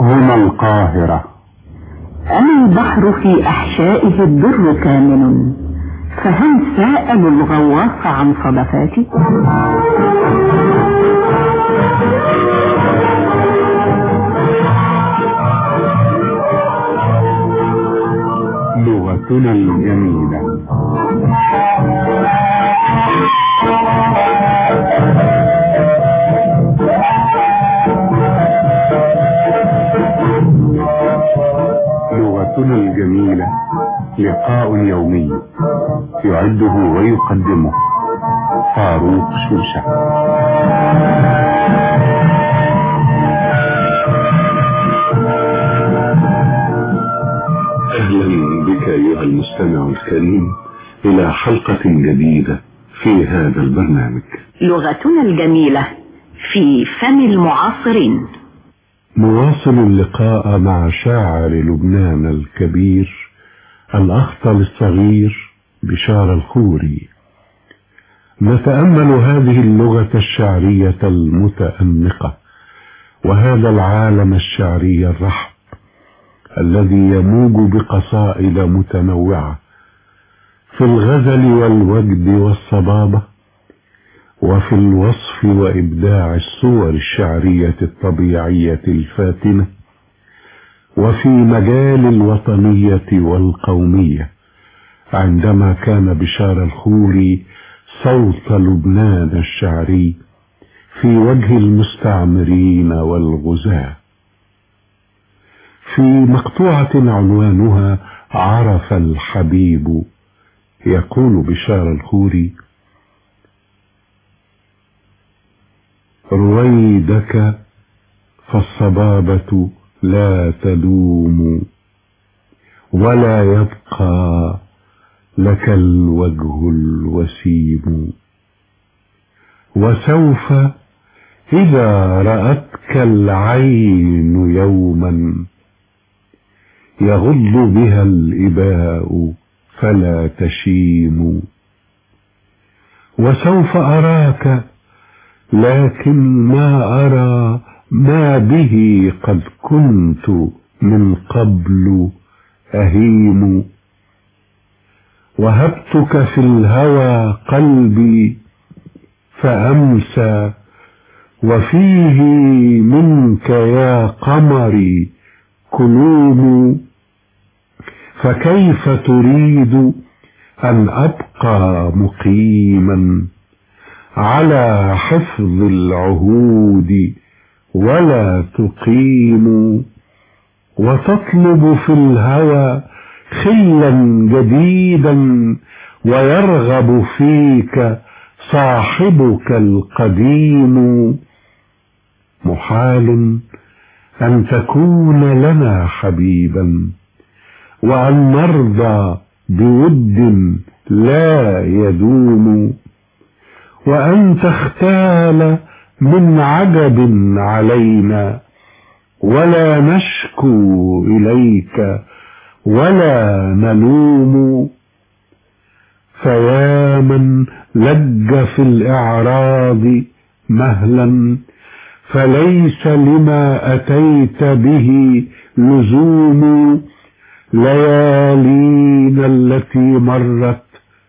هنا القاهرة. أنا البحر في أحشائه الدر كامن، فهل سأل الغواص عن صدفاتي؟ لغتنا الجميلة. لغتنا الجميلة لقاء يومي يعده ويقدمه فاروق شوشة. أهلا بك أيها المستمع الكريم إلى حلقة جديدة في هذا البرنامج لغتنا الجميلة في فم المعاصرين. نواصل اللقاء مع شاعر لبنان الكبير الأخطل الصغير بشار الخوري. نتأمل هذه اللغة الشعرية المتأنقة وهذا العالم الشعري الرحب الذي يموج بقصائد متنوعة في الغزل والوجد والصبابة، وفي الوصف وإبداع الصور الشعرية الطبيعية الفاتنة، وفي مجال الوطنية والقومية، عندما كان بشار الخوري صوت لبنان الشعري في وجه المستعمرين والغزاة. في مقطوعة عنوانها عرف الحبيب يقول بشار الخوري: رويدك فالصبابة لا تدوم ولا يبقى لك الوجه الوسيم، وسوف إذا رأتك العين يوما يغض بها الإباء فلا تشيم، وسوف أراك لكن ما أرى ما به قد كنت من قبل أهيم، وهبتك في الهوى قلبي فأمسى وفيه منك يا قمري كلوم، فكيف تريد أن أبقى مقيما على حفظ العهود ولا تقيم، وتطلب في الهوى خلا جديدا ويرغب فيك صاحبك القديم، محال أن تكون لنا حبيبا وأن نرضى بود لا يدوم، وأن تختال من عجب علينا ولا نشكو إليك ولا نلوم، فيا من لج في الإعراض مهلا فليس لما أتيت به لزوم، ليالينا التي مرت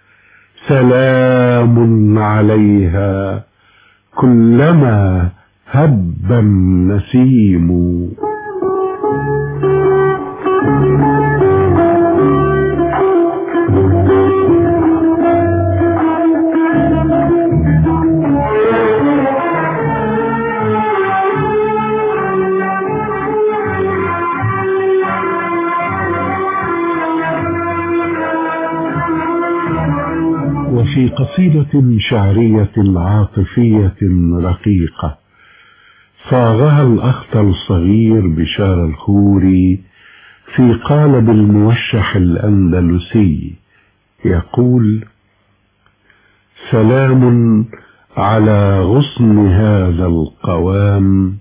سلام عليها كلما هب النسيم. وفي قصيدة شعرية عاطفية رقيقة صاغها الأخطل الصغير بشار الخوري في قالب الموشح الأندلسي يقول: سلام على غصن هذا القوام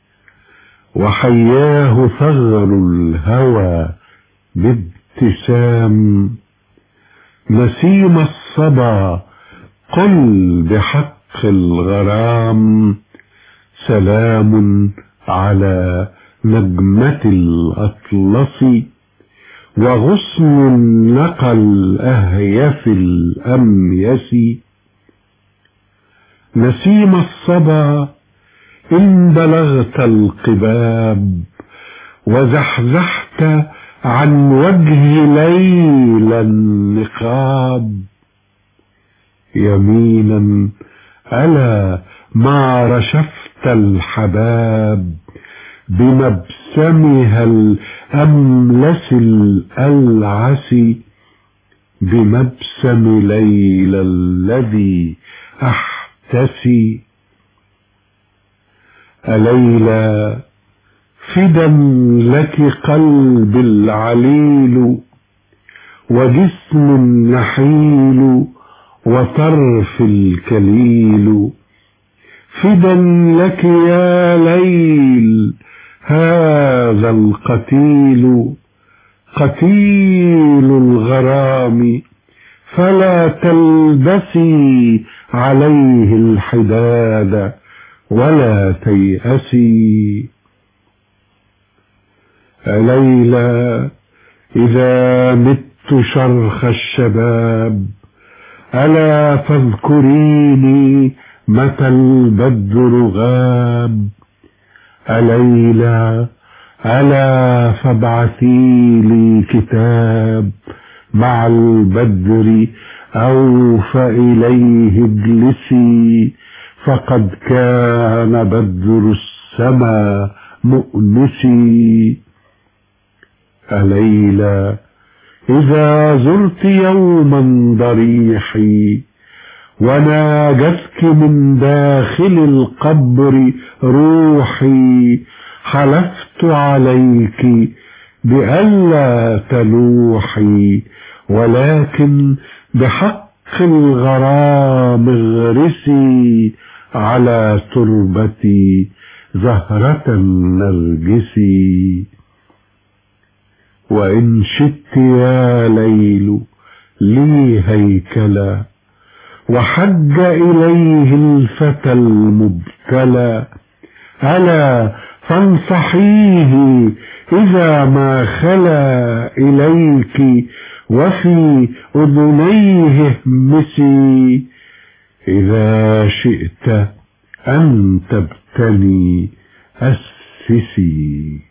وحياه ثغر الهوى بابتسام، نسيم الصبا قل بحق الغرام، سلام على نجمة الأطلس، وغصن نقى الأهيف الأميس. نسيم الصبا إن بلغت القباب، وزحزحت عن وجه ليل النقاب. يمينا ألا ما رشفت الحباب، بمبسمها الأملس الألعس، بمبسم ليل الذي أحتسي. أليلى فدا لك قلب العليل، وجسم نحيل، وطرف الكليل. فدا لك يا ليل هذا القتيل، قتيل الغرام، فلا تلبسي عليه الحداد ولا تيأسي. ليلى إذا مت شرخ الشباب، ألا فاذكريني متى البدر غاب. ليلى ألا فابعثي لي كتاب مع البدر، أو فإليه اجلسي، فقد كان بدر السما مؤنسي. ليلى إذا زرت يوما ضريحي، وناجتك من داخل القبر روحي، حلفت عليك بألا تلوحي، ولكن بحق الغرام اغرسي على تربتي زهرة النرجس. وإن شئت يا ليل لي هيكلا، وحج إليه الفتى المبتلى، ألا فانصحيه إذا ما خلا إليك، وفي أذنيه اهمسي. إذا شئت أن تبتني أسسي.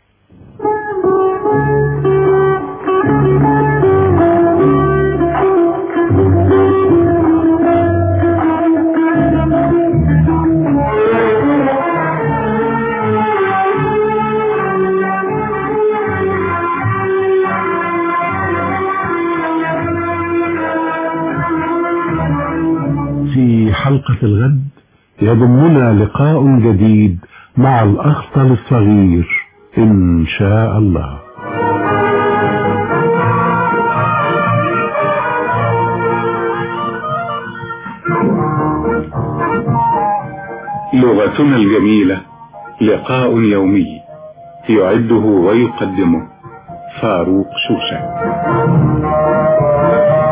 في حلقة الغد يضمنا لقاء جديد مع الأخطل الصغير إن شاء الله. لغتنا الجميلة، لقاء يومي يعده ويقدمه فاروق شوشة.